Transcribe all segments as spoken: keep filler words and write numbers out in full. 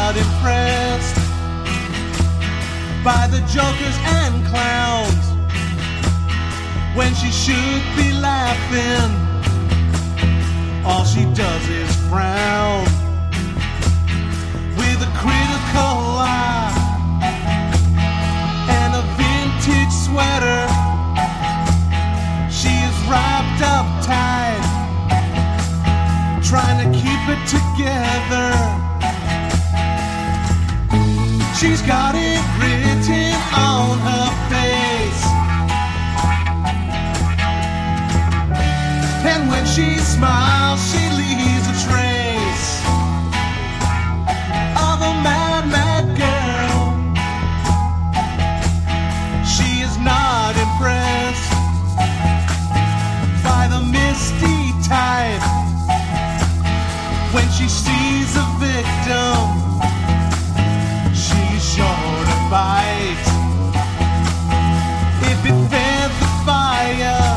not impressed by the jokers and clowns when she should be laughing. All she does is frown with a critical eye and a vintage sweater. She is wrapped up tight, trying to keep it together. She's got it written on her face, and when she smiles, she leaves a trace of a mad, mad girl. She is not impressed by the misty type. When she sees a victim, she's sure to bite. If it fed the fire,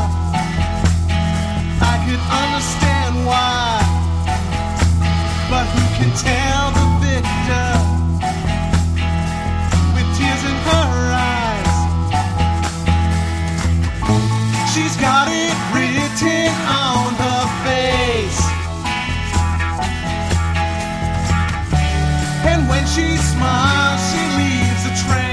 I could understand why. But who can tell the victor with tears in her eyes? She's got it written on her face, and when she smiles, she leaves a trace